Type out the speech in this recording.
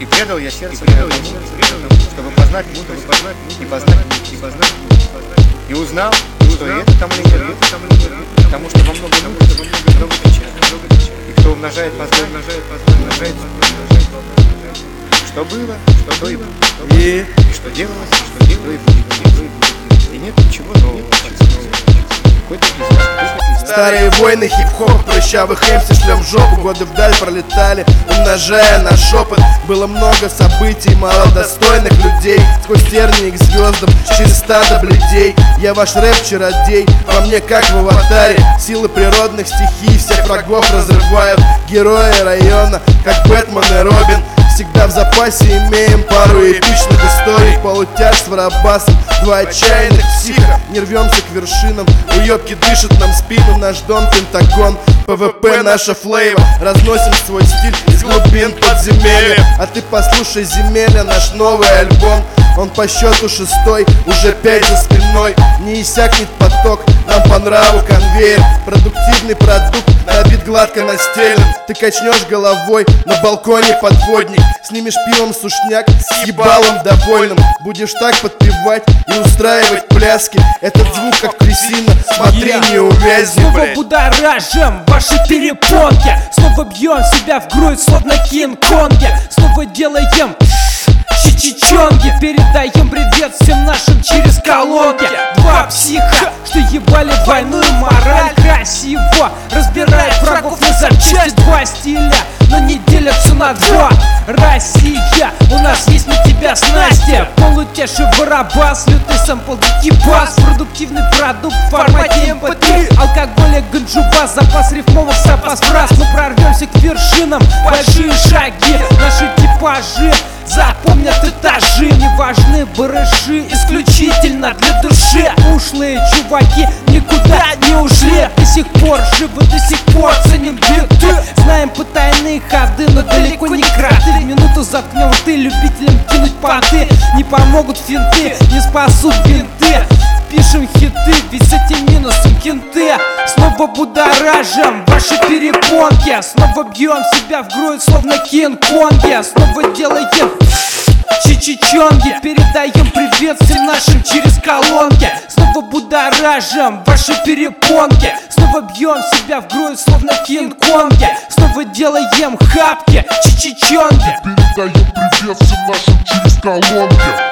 И предал я сердце, чтобы познать и узнал, что и это тому не верит, потому что во много печали. И кто умножает познание, умножает. Что было, что и будет. И что делалось, то и будет. И нет ничего нового. Старые войны, хип-хоп, прыщавых эмси шлем в жопу. Годы вдаль пролетали, умножая наш шепот. Было много событий, мало достойных людей. Сквозь тернии к звездам, через стадо бледей. Я ваш рэп-чародей, по мне как в аватаре. Силы природных стихий всех врагов разрывают. Герои района, как Бэтмен и Робин. Всегда в запасе имеем пару эпичных историй. Полутяж с варабасом, два отчаянных психа. Не рвемся к вершинам, уёбки дышат нам спину. Наш дом Пентагон, ПВП наша флейва. Разносим свой стиль из глубин подземелья. А ты послушай земеля, наш новый альбом. Он по счету 6-й, уже 5 за спиной. Не иссякнет поток, нам по нраву конвейер. Продуктивный продукт, набит гладко настелен. Ты качнешь головой, на балконе подводник. Снимешь пивом сушняк, с ебалом довольным. Будешь так подпевать и устраивать пляски. Этот звук как трясина, смотри, не увязни. Снова будоражим ваши перепонки. Снова бьем себя в грудь, словно Кинг-Конги. Снова делаем чичичонги. Передаем привет всем нашим через колонки. Два психа, что ебали войну и мораль. Красиво разбирает врагов на запчасти. Два стиля, но не делятся на два. Россия, у нас есть на тебя снасти. Полутяж и барабас, лютый сэмпл, дикий бас. Продуктивный продукт в формате MP3. Алкоголь, ганджубас, запас рифмовых, запас фраз. Мы прорвемся к вершинам, большие шаги. Наши типажи запомнят этажи. Не важны барыши, исключительно для души. Ушлые чуваки никуда не ушли. До сих пор живы, до сих пор ценим биты. Знаем потайные ходы, но далеко не кроты. В минуту заткнем ты, любителям кинуть понты. Не помогут финты, не спасут бинты. Пишем хиты, ведь с этим минусом кенты. Снова будоражим ваши перепонки. Снова бьем себя в грудь, словно Кинг-Конги. Снова делаем чичичонги. Передаем привет всем нашим через колонки. Снова будоражим ваши перепонки. Снова бьем себя в грудь, словно Кинг-Конги. Снова делаем хапки, чичичонги. Передаем привет всем нашим через колонки.